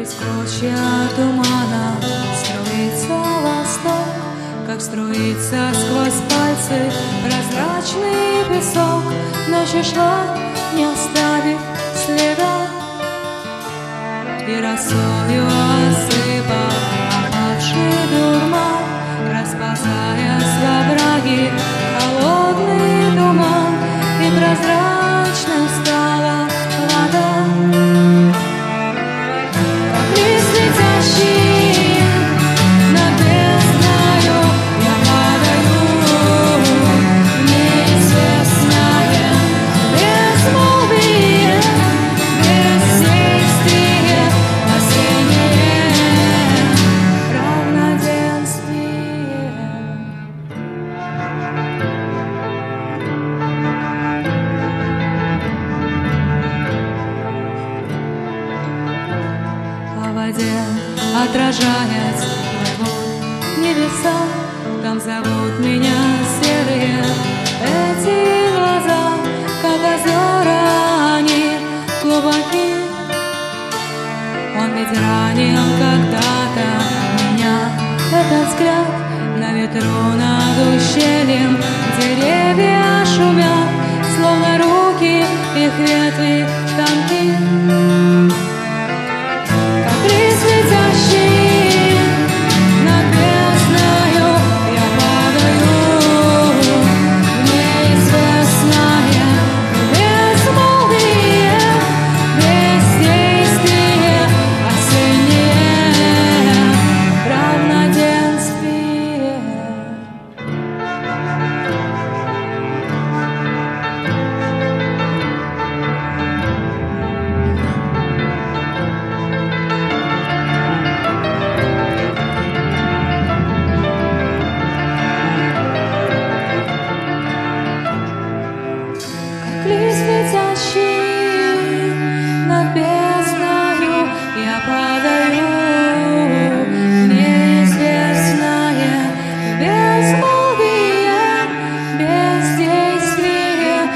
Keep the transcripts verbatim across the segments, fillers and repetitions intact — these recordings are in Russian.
Клочья тумана струится восток, как струится сквозь пальцы прозрачный песок. Ночь шла, не оставив следа, и росою осыпал опавший дурман, расползаясь во враги холодный туман, и прозрачным стала вода. Отражаясь, плывут небеса, там зовут меня серые эти глаза, как озера они глубоки. Он ведь ранил когда-то меня, этот взгляд, на ветру над ущельем деревья шумят, словно руки их ветви тонки. Над бездною я падаю в неизвестное безмолвие, бездействие,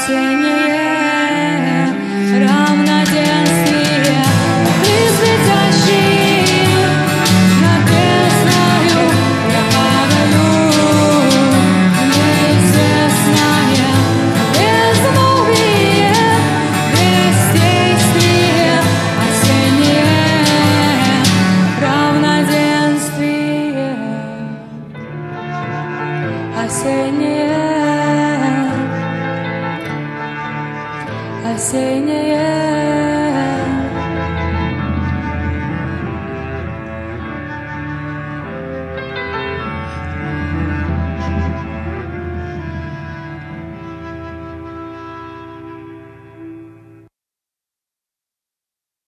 осеннее равноденствие. Лист летящий над бездною я падаю в неизвестное безмолвие, осеннее, осеннее.